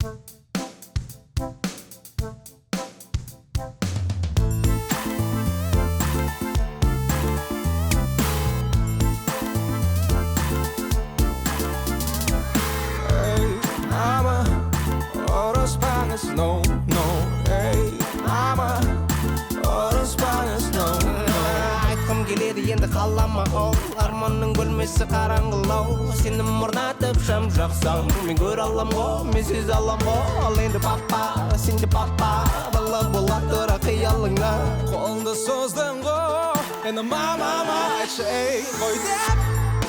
No, no, hey, mama, orospаңыз, no, no. Айтқым келеді енді қалама ол, арманның бөлмесі қараңғылау. Сені мұрнатып шам жақсам, мен көр алам ғой, мен сөз алам ғой. Ал енді папа, сен де папа, бала бола тұра қиялыңа. Қолыңды создың ғой, енді мама айтшы, ей, қой деп.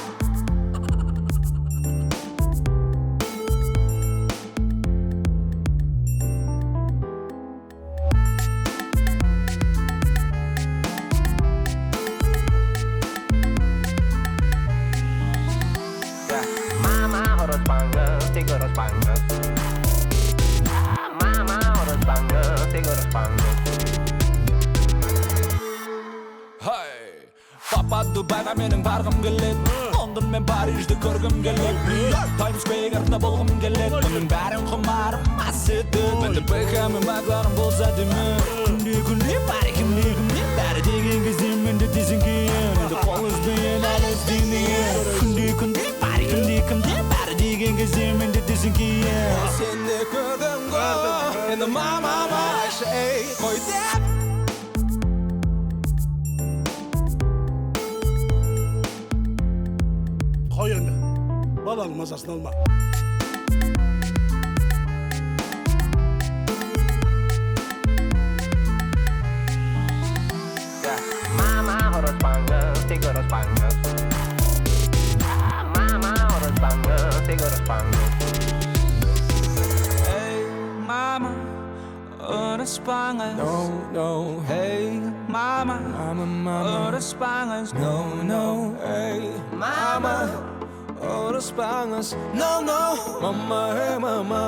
Tiga ros banget. Mama harus banget, tiga ros banget. Hey, папа Дубайға менің барғым келеді. Лондон мен Парижді көргім келеді. Таймс Скверда болғым келеді. Бұның бәрін құмарым мас етеді. Менде Бекхэм мен Макларен болса деймін. Күнде бар кімде бәрі деген кезде менде десің кейін. Енді қол іздейін әлі іздейін. Күнде бар кімде бәрі деген кезде менде десің кейін. Сен де көрдің ғой, енді мама айтшы, ей, қой деп. Қой енді, баланың мазасын алма. Mama harus banget, tiga ros banget. Mama harus banget, tiga ros banget. Hey, mama, harus banget. No, no, hey, mama, harus banget. No, no, hey, mama, harus banget. No, no, mama, hey, mama.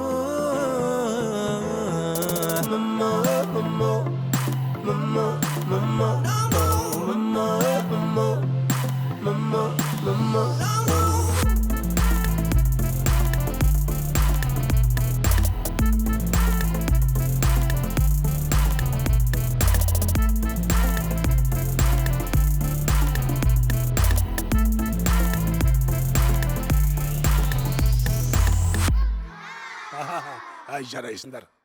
Mama, mama, mama, mama, mama, mama, mama, mama. Ай, жарайсыңдар.